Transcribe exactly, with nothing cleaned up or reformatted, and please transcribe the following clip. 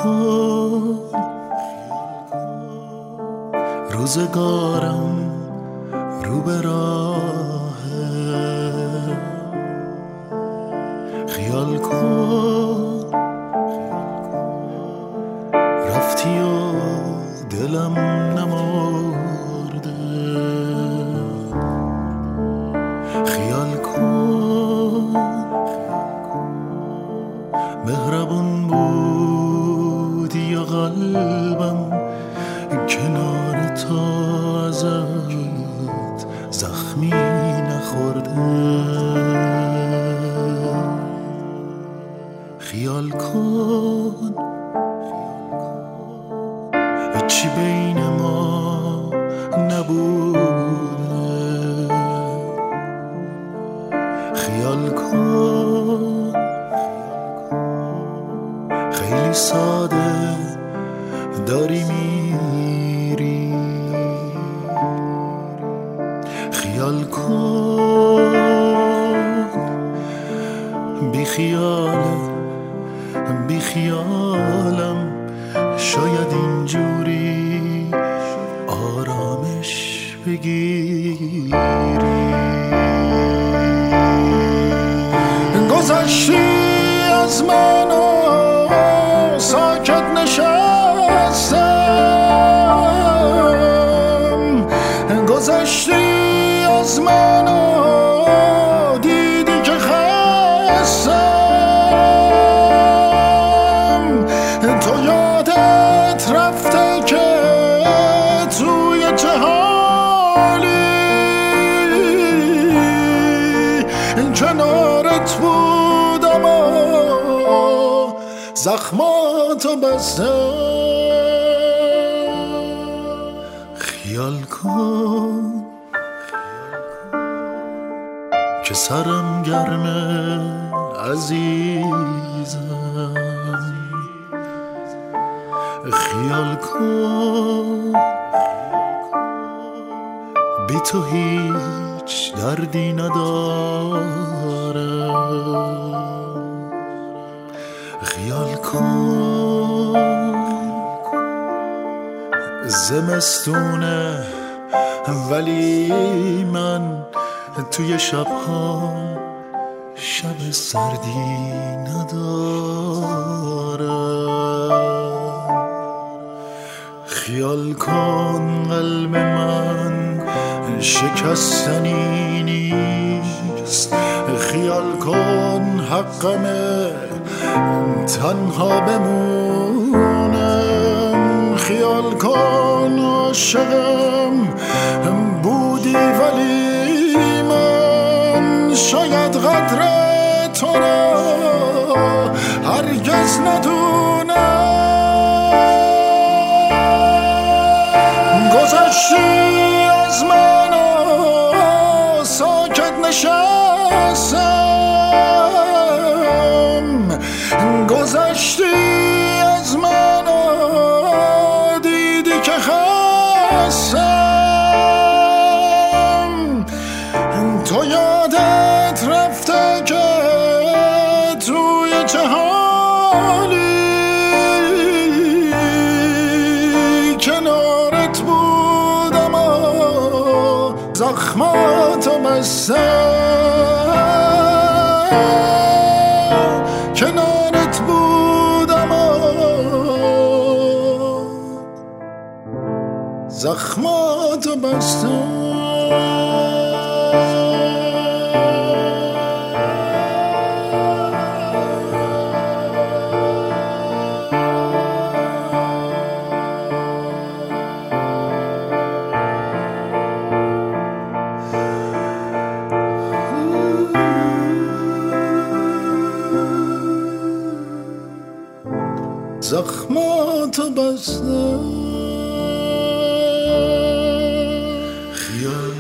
کن روزگارم رو به راهه، خیال کن رفتی و دلم نمرده، خیال کن مهربون بودی یا قلبم کنار تو ازت زخمی نخورده، خیال کن هیچی بین ما نبوده، خیال کن خیلی ساده داری میری، خیال کن بی خیال بی خیالم شاید اینجوری آرامش بگیری، گذشتی از من و ساکت نشستم، گذشتی از من و دیدی که خستم، تو یادت رفته که توی چه حالی کنارت بودم و زخماتو بستم، خیال کن که سرم گرمه عزیزم، خیال کن بی تو هیچ دردی ندارم، خیال کن زمستونه ولی من توی شب‌هام شب سردی ندارم، خیال کن قلب من شکستنی نیست، خیال کن حقمه تنها بمونم، خیال کن عاشقم بودی ولی من شاید قدر تو را هرگز ندونم، گذشتی از من و ساکت نشستم، گذشتی از من و دیدی که خستم، تو یادت رفته که توی چه حالی کنارت بودم و زخماتو بستم، کنارت بودم و زخماتو بستم. زخماتو بستم، خیال